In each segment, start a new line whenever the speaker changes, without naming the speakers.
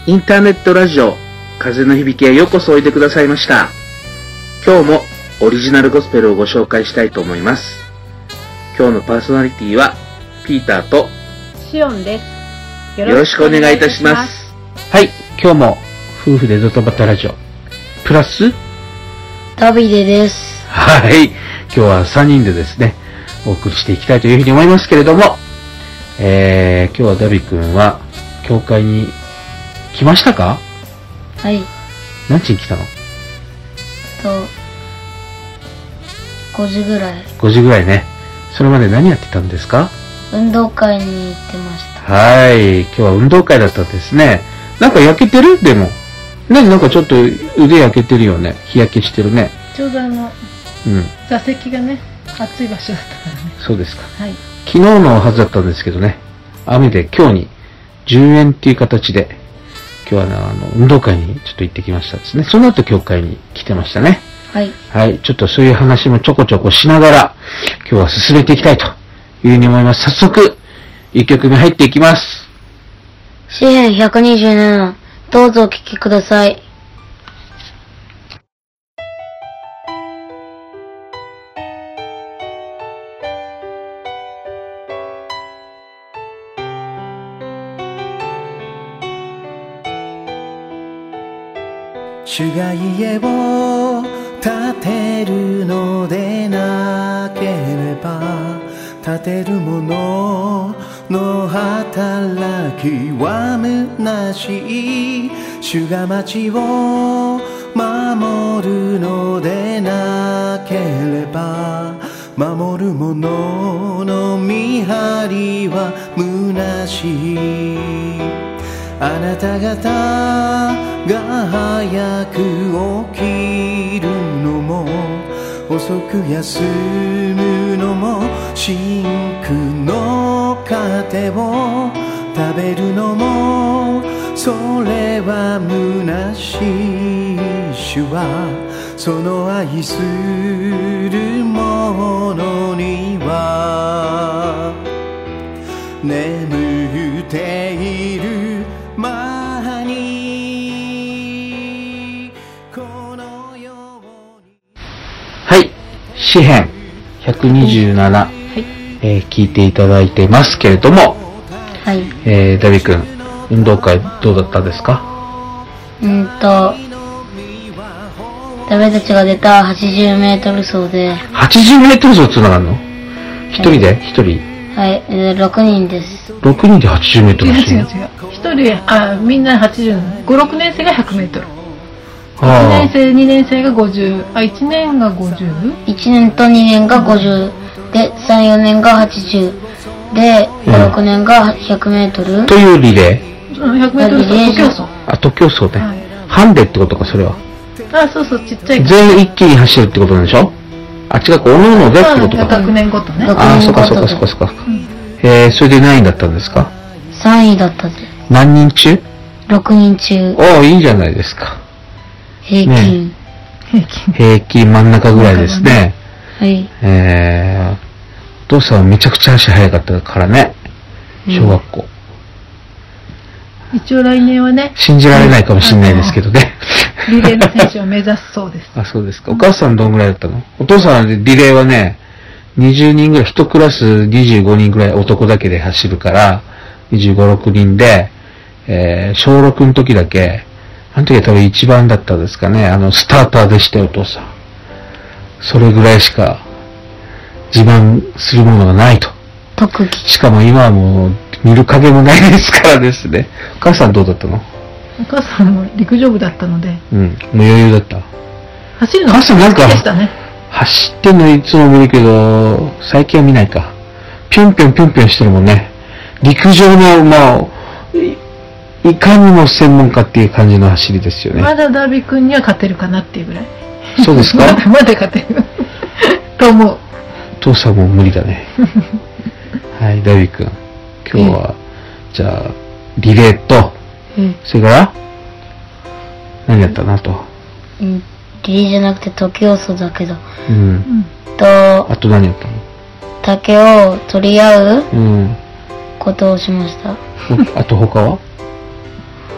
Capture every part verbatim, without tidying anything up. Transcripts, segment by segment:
インターネットラジオ風の響きへようこそおいでくださいました。今日もオリジナルゴスペルをご紹介したいと思います。今日のパーソナリティはピーターと
シオンです。
よろしくお願いいたします。
はい、今日も夫婦でドタバタラジオプラス
ダビデです。
はい、今日はさんにんでですねお送りしていきたいというふうに思いますけれども、えー、今日はダビ君は教会に来ましたか？
はい。
何時に来たの？
とごじぐらい。
ごじぐらいね。それまで何やってたんですか？
運動会に行ってました。
はい、今日は運動会だったんですね。なんか焼けてる？でもね、なんかちょっと腕焼けてるよね。日焼けしてるね。
ちょうどあの、
うん、
座席がね暑い場所だったからね。
そうですか。
はい。
昨日のはずだったんですけどね、雨で今日にじゅうえんっていう形で今日は、ね、あの運動会にちょっと行ってきましたですね。その後教会に来てましたね。
はい。
はい。ちょっとそういう話もちょこちょこしながら今日は進めていきたいというふうに思います。早速いっきょくめ入っていきます。
詩編ひゃくにじゅうなな、どうぞお聴きください。
主が家を建てるのでなければ、建てる者の働きは虚しい。主が町を守るのでなければ、守る者の見張りは虚しい。あなた方が早く起きるのも遅く休むのも、真空の糧を食べるのもそれは虚しい。主はその愛する者には眠っている間にこのように。
はい、詩編ひゃくにじゅうなな、はい、えー、聞いていただいてますけれども、
はい。
えー、ダビ君、運動会どうだったですか？
うんとダビたちが出たはちじゅうメートル走で。
はちじゅうメートル走つながるの？一人で？一人？
はい、えー、ろくにんです。
ろくにんではちじゅうメートル走る？
違う違う違う。一人、あ、みんなはちじゅう、ご、ろくねん生がひゃくメートル。いちねん生、にねん生がごじゅう、あ、いちねんがごじゅう？
いち 年とにねんがごじゅうで、さん、よねんがはちじゅうで、ご、ろくねんがひゃくメートル。
というリレー？
ひゃくメートル走、徒競走。
あ、徒競走ね。はい、ハンデってことか、それは。
あ、そうそう、ちっちゃい。
全員一気に走るってことなんでしょ？あ、違うか、おのおのでってことか。
学年ごとね。
あ、そっかそっかそっかそっか。うん、えー、それで何位だったんですか？
さんいだったぜ。
何人中？
ろくにん中。
おお、いいじゃないですか。
平均。
ね、平均。平均真ん中ぐらいですね。
はい。
えー、お父さんはめちゃくちゃ足早かったからね。小学校。
うん、一応来年はね。
信じられないかもしれないですけどね。
リレーの選手を目指すそうです。
あ、そうですか。お母さんどんぐらいだったの？お父さんはリレーはね、にじゅうにんぐらい、一クラスにじゅうごにんぐらい男だけで走るから、にじゅうご、ろくにんで、えー、小ろくの時だけ、あの時は多分一番だったですかね。あの、スターターでしたよ、お父さん。それぐらいしか自慢するものがないと。
特技。
しかも今はもう見る影もないですからですね。お母さんどうだったの？
お母さんも陸上部だったので。
うん、もう余裕だった。
走るのが好きでしたね。
走ってんのいつも見るけど、最近は見ないか。ぴょんぴょんぴょんぴょんしてるもんね。陸上の、まあ、い, いかにも専門家っていう感じの走りですよね。
まだダビ君には勝てるかなっていうぐらい。
そうですか？
まだ勝てる。と思う。
父さんも無理だね。はい、ダビ君。今日は、じゃあ、リレーと、それから何やったなと。
うん、リレーじゃなくて徒競走だけど。
うん。
と、
あと何やったの？
竹を取り合う、
うん、
ことをしました。
あと他は？
他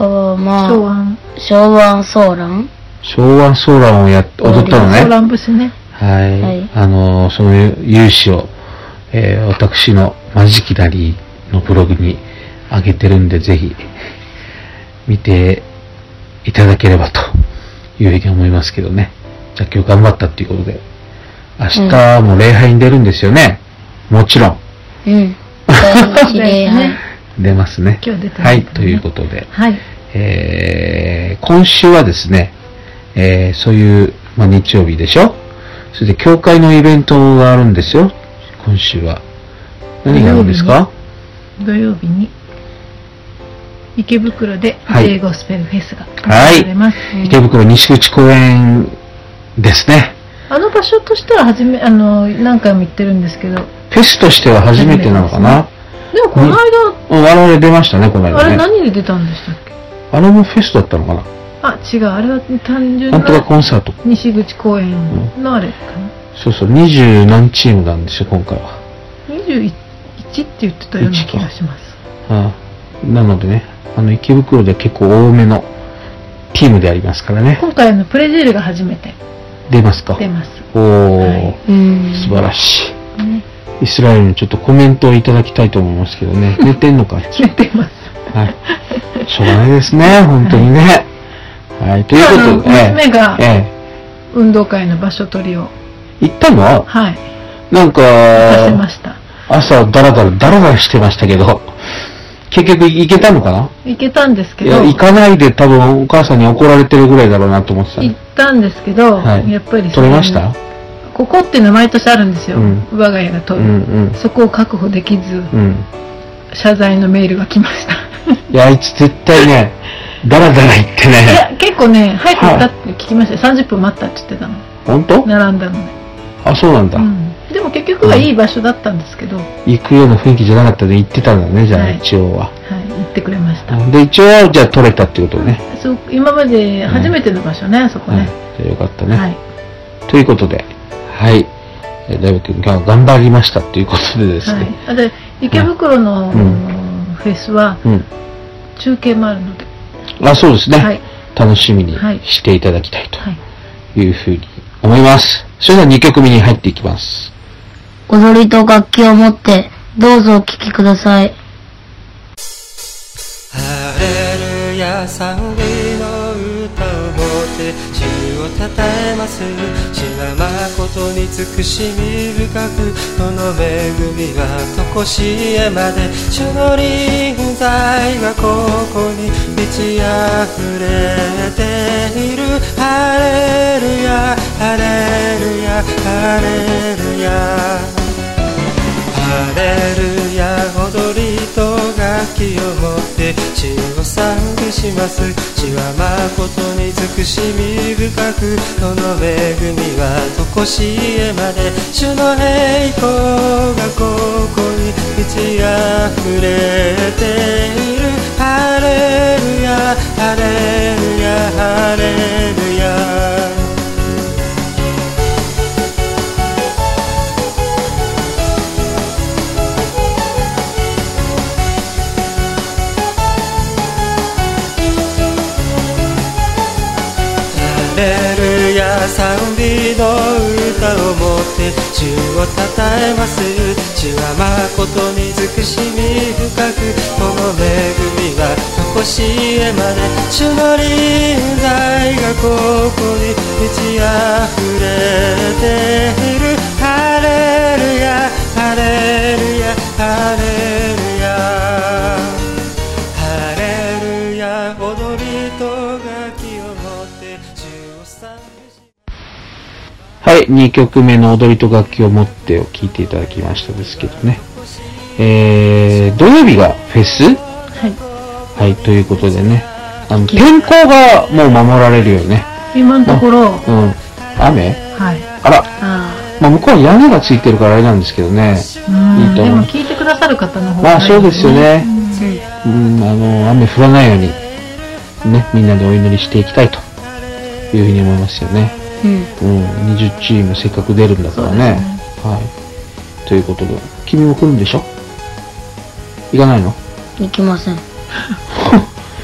他はまあ、
昭和。
昭和ソーラン
昭和ソーランをやっ踊ったのね。
ソーラン節ね。
はい。
はい
あの、その勇姿を、えー、私のマジキラリーのブログに上げてるんで、ぜひ、見ていただければというふうに思いますけどね。じゃあ今日頑張ったっていうことで。明日も礼拝に出るんですよね。もちろん。
うん。第一礼拝。
出ますね。
今日出てますね
はい、ということで。
はい。
えー、今週はですね、えー、そういう、まあ、日曜日でしょ。それで教会のイベントがあるんですよ。今週は。何があるんですか？
土曜日に池袋で J ゴスペルフェスが行
はい
われます。
池袋西口公園ですね。
あの場所としては初め、あの、何回も行ってるんですけど。
フェスとしては初めてなのかな。
でもこの間、
うん、我々出ましたね、この間ね。
あれ何で出たんでしたっけ？
あれもフェスだったのかな。
あ、違う、あれは単純
なんとか
な
コンサート。
西口公園のあれかな。
そうそう、二十何チームなんですよ、今回は。
にじゅういちって言ってたような気がします。
ああ、なのでね、あの池袋で結構多めのチームでありますからね。
今回のプレジールが初めて
出ますか？
出ます。
おー、
はい
うん。
素晴らしい。
ね、
イスラエルにちょっとコメントをいただきたいと思いますけどね。寝てんのかい？
寝てます。
はい。しょうがないですね、本当にね。はい、ということで、
あの娘が
ええ、
運動会の場所取りを、
行ったの？
はい、
なんか、
させました。
朝ダラダラ、ダラダラしてましたけど、結局行けたのかな？
行けたんですけど、
いや、行かないで多分お母さんに怒られてるぐらいだろうなと思ってたね。
行ったんですけど、
はい
やっぱり
取れました？
ここっていうのは毎年あるんですよ、
うん
我が家が取
う
る、
んうん。
そこを確保できず、
うん。
謝罪のメールが来ました。
いや、あいつ絶対ね、ダラダラ行って
い
ね。
や、結構ね、早く行ったって聞きましたよ。さんじゅっぷん待ったって言ってたの。
本当？
並んだので。
あ、そうなんだ。
うん。でも結局はいい場所だったんですけど、はい、
行くような雰囲気じゃなかったで行ってたんだね、じゃあ、
はい
一応は。
行ってくれました。
で、一応、じゃあ取れたっていうことね。
そう、今まで初めての場所ね、あそこ
はい。
ね。
じゃあよかったね。
はい。
ということで、はい。えー大悟君が頑張りましたっていうことでです
はい
ね。。
あで、池袋の、
うん
フェスは
うん。
中継もあるので、
あ、そうですね。
はい。
楽しみに
はい
していただきたい
はい。
というふうに思います。それではにきょくめに入っていきます。
踊りと楽器を持って、どうぞお聴きください。
ハレルヤ賛美の歌を持って主をたたえます。主は誠に慈しみ深く、その恵みはとこしえまで。主の臨在がここに満ち溢れている。ハレルヤハレルヤハレルヤハレルヤ、踊りと楽器を持って主を賛美します。主は誠に慈しみ深く、その恵みはとこしえまで。主の栄光がここに満ち溢れている。ハレルヤハレルヤハレルヤ。ハレルヤ賛美の歌を持って主をたたえます。主は誠に慈しみ深く、その恵みはとこしえまで。主の臨在がここに満ち溢れている。ハレルヤハレルヤハレルヤハレルヤ、踊りと楽器を持って主を賛美し。
はい、にきょくめの踊りと楽器を持ってを聴いていただきましたですけどね。えー、土曜日がフェス？
はい。
はい、ということでね。あの、天候がもう守られるよね。
今のところ、
うん。雨？
はい。
あら、
あ
まあ向こうは屋根がついてるからあれなんですけどね。
あ。うん。
いいと思う
でも聞いてくださる方の方が、
まあそうですよね。
うん
うん、あの、雨降らないように、ね、みんなでお祈りしていきたいというふうに思いますよね。
うん。
うん、にじゅうチームせっかく出るんだからね。はい。ということで、君も来るんでしょ？行かないの？
行きません。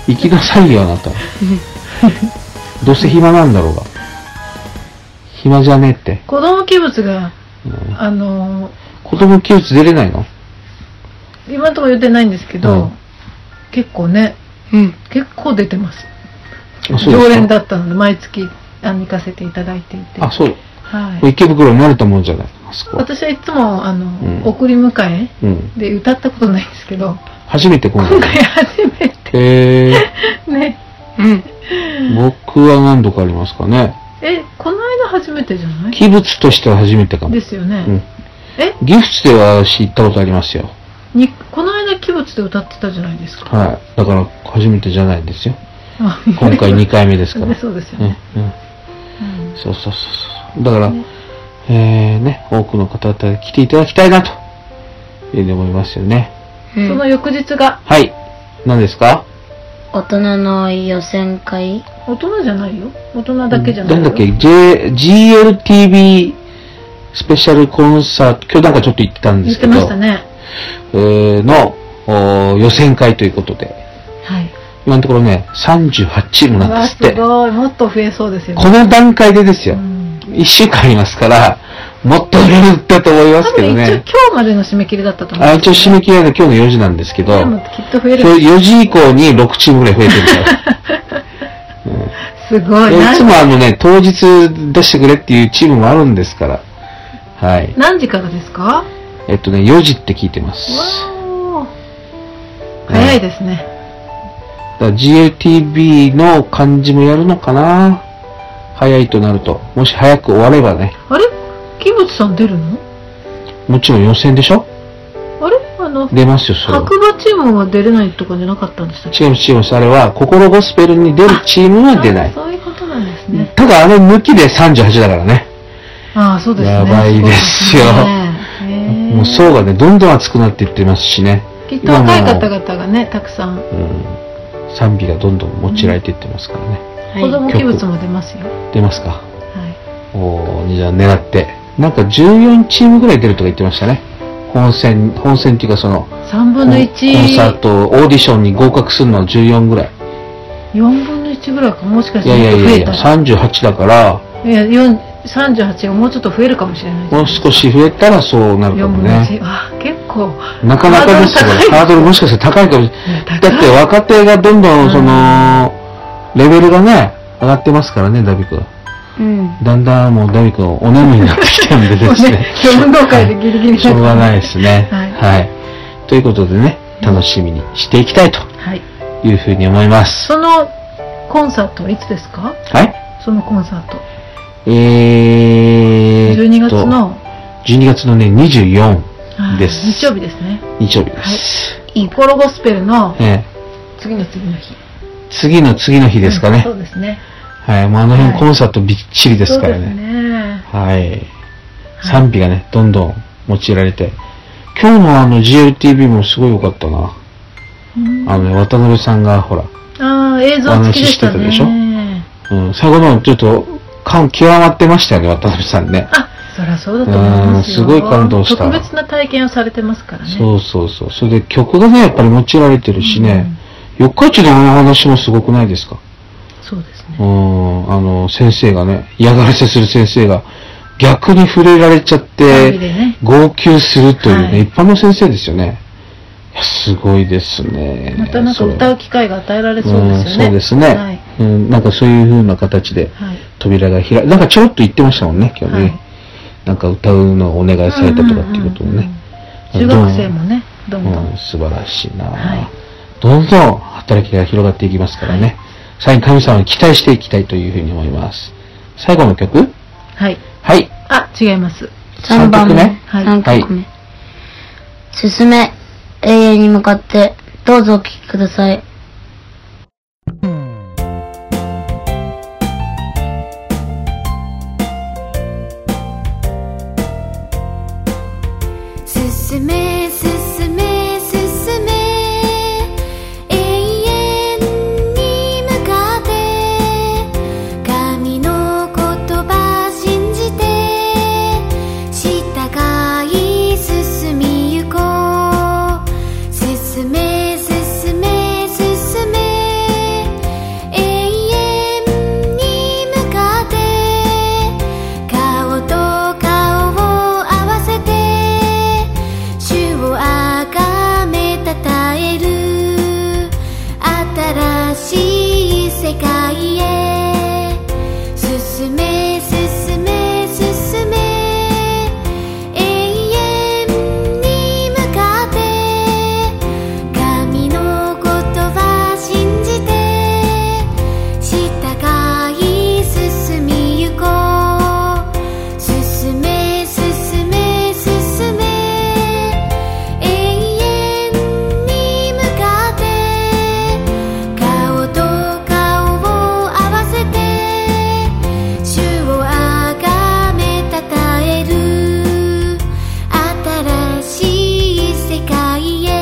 行きなさいよ、あなた。どうせ暇なんだろうが。暇じゃねえって。
子供器物が、
うん、
あのー、
子供器物出れないの？
今のところ言ってないんですけど、うん、結構ね、
うん、
結構出てます。
す
常連だったので、毎月あの行かせていただいていて。
あ、そう。
はい。
池袋に慣れたもんじゃない。あそこ
私はいつも、あの、うん、送り迎えで歌ったことないんですけど。
初めて今回。
今回初めて。
へ
ー。ね。
うん。
僕は何度かありますかね。
え、この間初めてじゃない？
器物としては初めてかも。
ですよね。
うん、
え？
ギフトでは知ったことありますよ。
に、この間器物で歌ってたじゃないですか。
はい。だから初めてじゃないですよ。今回にかいめですから。
そうですよね。
うん。うん。そうそうそうそう。だから、ね、えー、ね、多くの方々来ていただきたいなと、いうふうに思いますよね。
うん、その翌日が。
はい。何ですか？
大人の予選会？
大人じゃないよ。大人だけじゃないよ。
なんだっけ、J、ジーエルティービー スペシャルコンサート、今日なんかちょっと言ってたんですけど。
言ってましたね。
えー、の予選会ということで。
はい。
今のところね、さんじゅうはちチームなんですって。
すごい。もっと増えそうですよね。
この段階でですよ。いっしゅうかんありますから、もっと増えるだと思いますけどね。
一応今日までの締め切りだったと思う、
ね。あ、一応締め切りは、ね、今日のよじなんですけど、
でもきっと増える。
よじ以降にろくチームぐらい増えてるから。
うん、すごい。
いつもあのね、当日出してくれっていうチームもあるんですから。はい。
何時からですか？
えっとね、よじって聞いてます。
わー。早いですね。
だから ジーエルティービー の感じもやるのかな？早いとなると。もし早く終わればね。
あれ？木渕さん出るの？
もちろん予選でしょ？
あれ？あの、
出ますよ、それは。
白馬チームは出れないとかじゃなかったんでしたっけ？
違います、違います。あれは、心ゴスペルに出るチームは出ない。
そういうことなんですね。
ただあれ抜きでさんじゅうはちだからね。
ああ、そうですね。
やばいですよ。もう層がね、どんどん厚くなっていってますしね。
きっと若い方々がね、たくさん。うん。
賛美がどんどん用いられていってますからね。
うん、子供器物も出ますよ。
出ますか。
はい。
おー、じゃあ狙って。なんかじゅうよんチームぐらい出るとか言ってましたね。本戦、本戦っていうかその、
さんぶんのいち。
コンサート、オーディションに合格するのはじゅうよんぐらい。
よんぶんのいちぐらいか、もしかして
増えたら。いやいやいや、さんじゅうはちだから。
いや、さんじゅうはちがもうちょっと増えるかもしれない。
もう少し増えたらそうなるかもね。
あ、結構。
なかなかですよ。ハードルもしかして高いかもしれない。だって若手がどんどんその、レベルがね、上がってますからね、ダビ君。うん。だんだんもうダビ君お眠になってきたんでですね。
運動会でギリギリ
しょうがないですね。
はい。
はい。ということでね、楽しみにしていきたいというふうに思います。
そのコンサートはいつですか？
はい。
そのコンサート。
えー、
じゅうにがつの
じゅうにがつのね、にじゅうよっかです。
日曜日ですね。
日曜日です。
はい。コロゴスペルの次の次の日。
次の次の日ですかね。
そうですね。
はい。もうあの辺コンサートびっちりですからね。
そうですね。
はい。賛美がね、どんどん用いられて。今日のあの ジーエルティービー もすごい良かったな。あのね、渡辺さんがほら。
ああ、映像付きでしたね。
話してたでしょ。うん。最後のちょっと、感極まってましたよね、渡辺さんね。
あ、そりゃそうだと思いますよ。
すごい感動した。
特別な体験をされてますからね。
そうそうそう。それで曲がね、やっぱり用いられてるしね。うん、四日市のお話もすごくないですか？
そうですね。
うん、あの、先生がね、嫌がらせする先生が、逆に触れられちゃって、ね、号泣するというね、はい、一般の先生ですよね。いや、すごいですね。
またなんか歌う機会が与えられそうですよね。うん、
そうですね、はい。うん。なんかそういう風な形で、扉が開い、なんかちょろっと言ってましたもんね、今日ね。はい、なんか歌うのをお願いされたとかっていうこともね。
中学生もね、どんどん。
うん、素晴らしいな、はい、どんどん働きが広がっていきますからね。はい、さらに神様に期待していきたいというふうに思います。最後の曲？
はい。
はい。
あ、違います。
さんばんめ。
はい。さんきょくめ。進め、永遠に向かって、どうぞお聴きください。
進め、進め、進め、永遠に向かって、神の言葉信じて、従い進みゆこう。進め、進め、進世界へ進め進め進め永遠に向かって神の言葉信じて従い進みゆこう進め進め進め永遠に向かって顔と顔を合わせて主をあがめたたえる新しい世界へ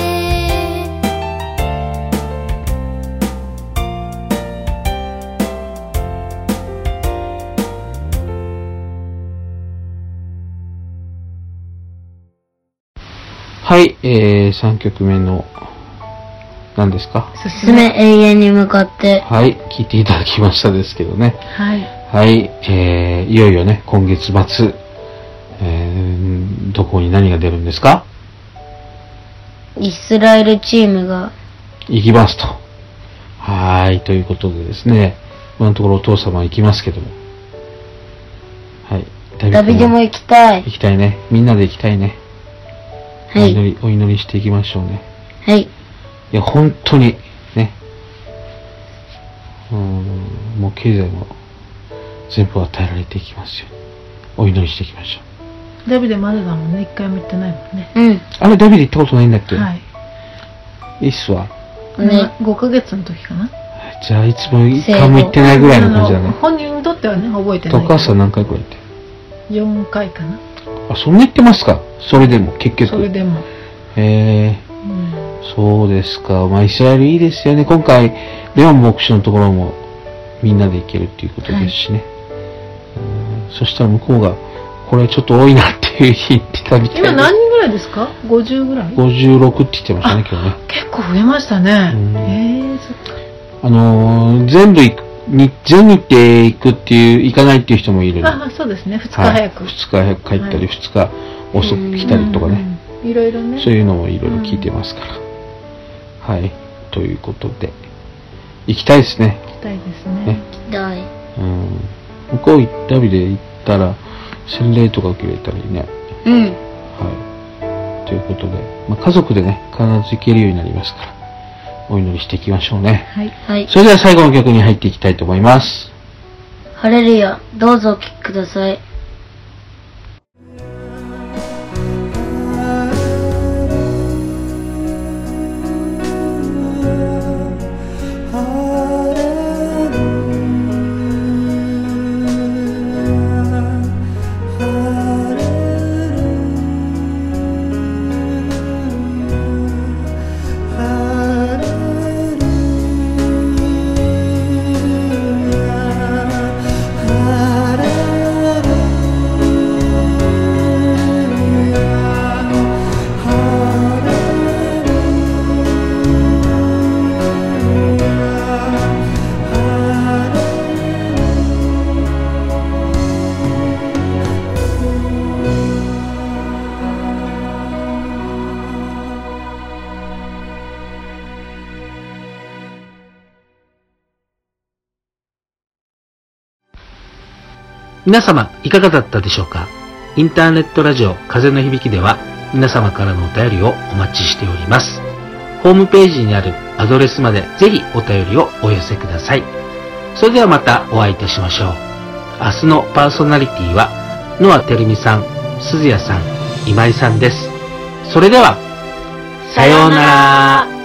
はい、えー、さんきょくめの、何ですか？
進め永遠に向かって。
はい、聞いていただきましたですけどね。
はい。
はい、えー、いよいよね、今月末、えー、どこに何が出るんですか？
イスラエルチームが。
行きますと。はーい、ということでですね、今のところお父様は行きますけども。はい。
ダビデも行きたい。
行きたいね。みんなで行きたいね。
はい。
お祈り、お祈りしていきましょうね。
はい。
いや、本当に、ね。うーん、もう経済も全部与えられていきますよ。お祈りしていきましょう。
ダビデまだだもんね。一回も行ってないもんね。
うん。
あれ、ダビデ行ったことないんだっけ？
はい。
いいっすわ。
ね。
ごかげつの時かな。
じゃあ、いつも一回も行ってないぐらいの感じだね。
あの本人にとってはね、覚えてない。
お母さん何回くらい行って
よんかいかな。
あ、そんな行ってますか？それでも、結局。
それでも。
へえ。
うん。
そうですか。まあ、イスラエルいいですよね。今回、レオン牧師のところもみんなで行けるっていうことですしね。うん、そしたら向こうが、これちょっと多いなっていう言ってたみたいで。
今何人ぐらいですか？ ごじゅう ぐらい？
ごじゅうろくって言ってましたね、今日ね。
結構増えましたね。
うん
へえ、そっか。
あのー、全部行く、に全日程行くっていう、行かないっていう人もいるの。
あ、そうですね。ふつか早く。
はい、ふつか早く帰ったり、
はい
ふつか遅く来たりとかね。
うんうんいろいろね。
そういうのもいろいろ聞いてますから。はい。ということで、行きたいですね。
行きたいですね。
ね
行きたい。
うん。向こう行ったびで行ったら、洗礼とか受けれたりね。
うん。
はい。ということで、まあ、家族でね、必ず行けるようになりますから、お祈りしていきましょうね。
はい。
はい。
それでは最後の曲に入っていきたいと思います。
ハレルヤ、どうぞお聴きください。
皆様、いかがだったでしょうか？インターネットラジオ風の響きでは、皆様からのお便りをお待ちしております。ホームページにあるアドレスまでぜひお便りをお寄せください。それではまたお会いいたしましょう。明日のパーソナリティは、ノアてるみさん、鈴谷さん、今井さんです。それでは、さようなら。